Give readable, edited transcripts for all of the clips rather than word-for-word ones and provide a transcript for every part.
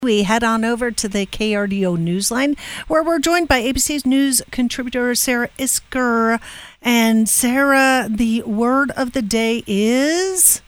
We head on over to the KRDO Newsline, where we're joined by ABC's news contributor Sarah Isgur. And Sarah, the word of the day is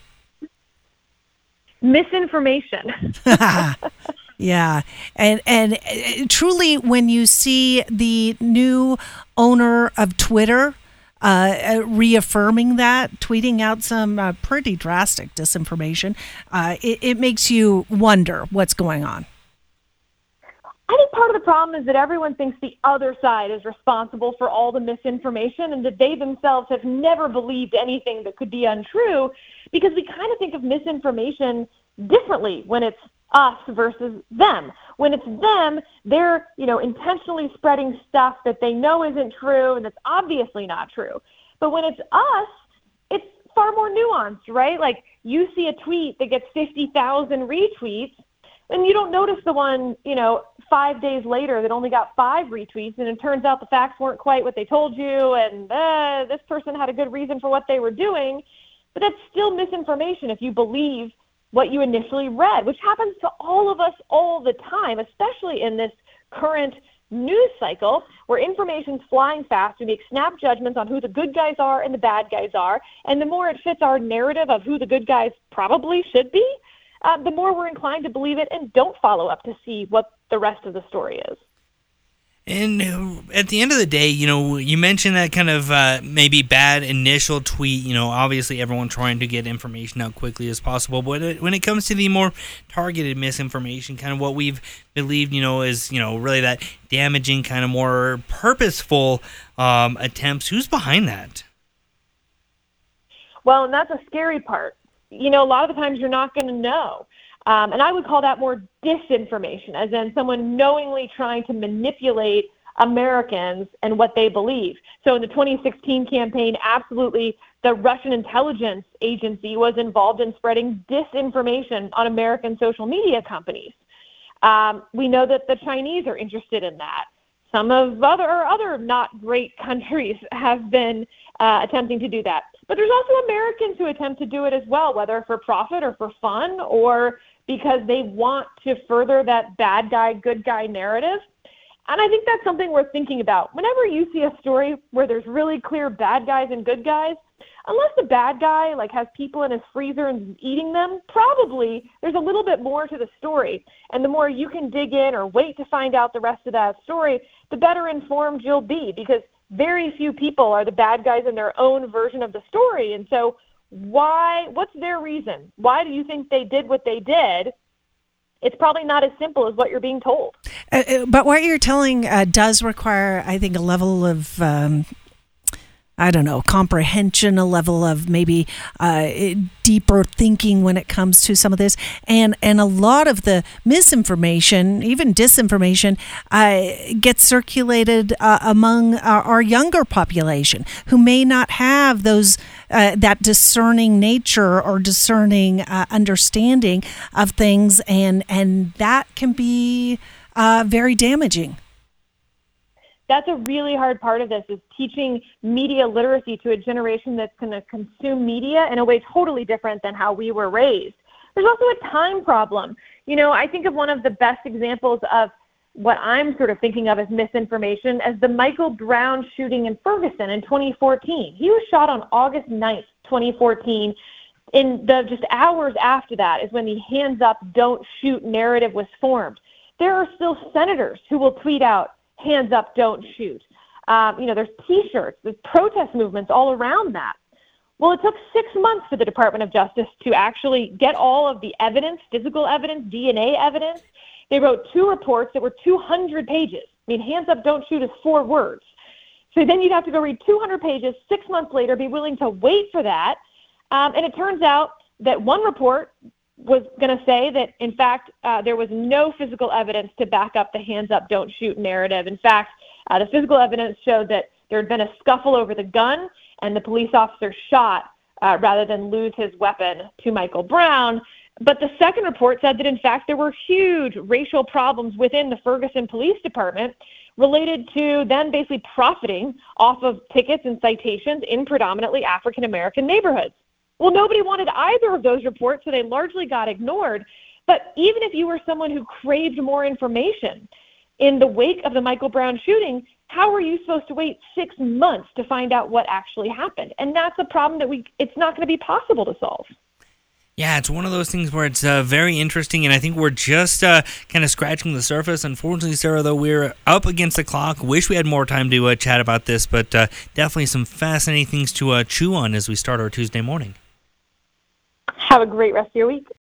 misinformation. Yeah, and truly, when you see the new owner of Twitter reaffirming that, tweeting out some pretty drastic disinformation, it makes you wonder what's going on. I think part of the problem is that everyone thinks the other side is responsible for all the misinformation and that they themselves have never believed anything that could be untrue, because we kind of think of misinformation differently when it's us versus them. When it's them, they're, intentionally spreading stuff that they know isn't true and that's obviously not true. But when it's us, it's far more nuanced, right? Like, you see a tweet that gets 50,000 retweets and you don't notice the one, 5 days later that only got 5 retweets, and it turns out the facts weren't quite what they told you, and this person had a good reason for what they were doing. But that's still misinformation if you believe what you initially read, which happens to all of us all the time, especially in this current news cycle where information's flying fast. We make snap judgments on who the good guys are and the bad guys are, and the more it fits our narrative of who the good guys probably should be, the more we're inclined to believe it and don't follow up to see what the rest of the story is. And at the end of the day, you mentioned that kind of maybe bad initial tweet, obviously everyone trying to get information out quickly as possible. But when it comes to the more targeted misinformation, kind of what we've believed, is, really that damaging, kind of more purposeful attempts, who's behind that? Well, and that's a scary part. A lot of the times you're not going to know. And I would call that more disinformation, as in someone knowingly trying to manipulate Americans and what they believe. So in the 2016 campaign, absolutely, the Russian intelligence agency was involved in spreading disinformation on American social media companies. We know that the Chinese are interested in that. Some of other not great countries have been attempting to do that. But there's also Americans who attempt to do it as well, whether for profit or for fun or because they want to further that bad guy, good guy narrative. And I think that's something worth thinking about. Whenever you see a story where there's really clear bad guys and good guys, unless the bad guy has people in his freezer and is eating them, probably there's a little bit more to the story. And the more you can dig in or wait to find out the rest of that story, the better informed you'll be, because very few people are the bad guys in their own version of the story. And so what's their reason? Why do you think they did what they did? It's probably not as simple as what you're being told. But what you're telling does require, I think, a level of, comprehension, a level of maybe deeper thinking when it comes to some of this. And a lot of the misinformation, even disinformation, gets circulated among our younger population who may not have those that discerning nature or discerning understanding of things. And that can be very damaging. That's a really hard part of this, is teaching media literacy to a generation that's going to consume media in a way totally different than how we were raised. There's also a time problem. I think of one of the best examples of what I'm sort of thinking of as misinformation as the Michael Brown shooting in Ferguson in 2014. He was shot on August 9th, 2014. In the just hours after that is when the hands up, don't shoot narrative was formed. There are still senators who will tweet out, hands up, don't shoot. There's T-shirts, there's protest movements all around that. Well, it took 6 months for the Department of Justice to actually get all of the evidence, physical evidence, DNA evidence. They wrote 2 reports that were 200 pages. Hands up, don't shoot is 4 words. So then you'd have to go read 200 pages 6 months later, be willing to wait for that. And it turns out that one report was going to say that, in fact, there was no physical evidence to back up the hands up, don't shoot narrative. In fact, the physical evidence showed that there had been a scuffle over the gun and the police officer shot rather than lose his weapon to Michael Brown. But the second report said that, in fact, there were huge racial problems within the Ferguson Police Department related to them basically profiting off of tickets and citations in predominantly African-American neighborhoods. Well, nobody wanted either of those reports, so they largely got ignored. But even if you were someone who craved more information in the wake of the Michael Brown shooting, how are you supposed to wait 6 months to find out what actually happened? And that's a problem that it's not going to be possible to solve. Yeah, it's one of those things where it's very interesting, and I think we're just kind of scratching the surface. Unfortunately, Sarah, though, we're up against the clock. Wish we had more time to chat about this, but definitely some fascinating things to chew on as we start our Tuesday morning. Have a great rest of your week.